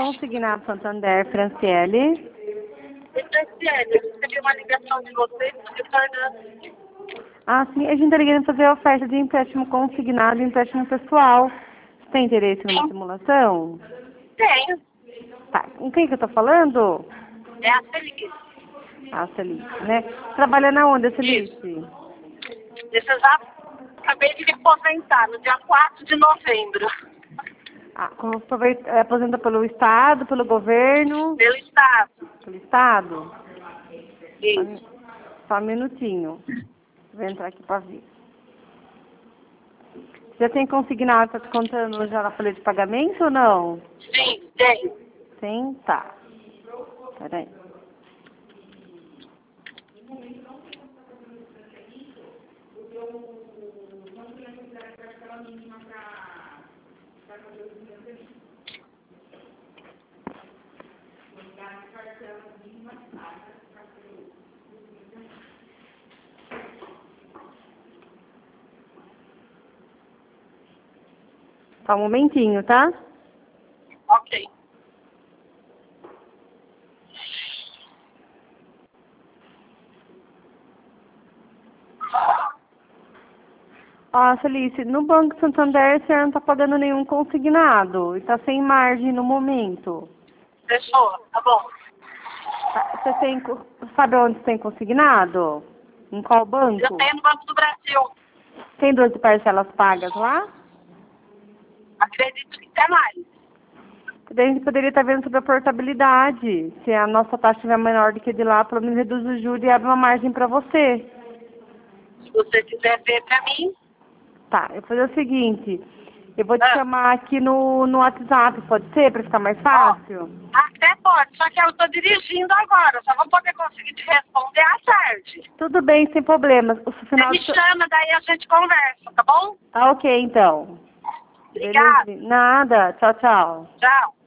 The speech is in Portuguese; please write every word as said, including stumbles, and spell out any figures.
Consignado Santander, Franciele. Franciele, eu recebi uma ligação de vocês retornando. Ah, sim, a gente está ligando fazer a oferta de empréstimo consignado e empréstimo pessoal. Você tem interesse numa simulação? Tenho. Tá, com quem que eu tô falando? É a Feliz. A Celice, né? Trabalha na onde, a Celice? Deixa eu já... Acabei de me aposentar no dia quatro de novembro. Ah, como aprove- é, aposenta pelo Estado, pelo governo? Pelo Estado. Pelo Estado? Isso. Só um minutinho. Vou entrar aqui para ver. Já tem consignado, tá descontando já na folha de pagamento ou não? Sim, tenho. Sim, tá. Peraí. Só um momentinho, tá? Ok. Ó, Felice, no Banco Santander você não tá pagando nenhum consignado. E tá sem margem no momento. Fechou, tá bom. Tá, Você tem, co- sabe onde tem consignado? Em qual banco? Eu tenho no Banco do Brasil. Tem doze parcelas pagas lá? Acredito que tem mais. Daí a gente poderia estar vendo sobre a portabilidade. Se a nossa taxa estiver menor do que de lá, pelo menos reduz o juro e abre uma margem para você. Se você quiser ver pra mim. Tá, eu vou fazer o seguinte. Eu vou te Ah. chamar aqui no, no WhatsApp, pode ser? Para ficar mais fácil? Até pode, só que eu tô dirigindo agora. Só vou poder conseguir te responder à tarde. Tudo bem, sem problemas. O Você final me de... chama, daí a gente conversa, tá bom? Tá ok, então. Obrigada. Beleza. Nada. Tchau, tchau. Tchau.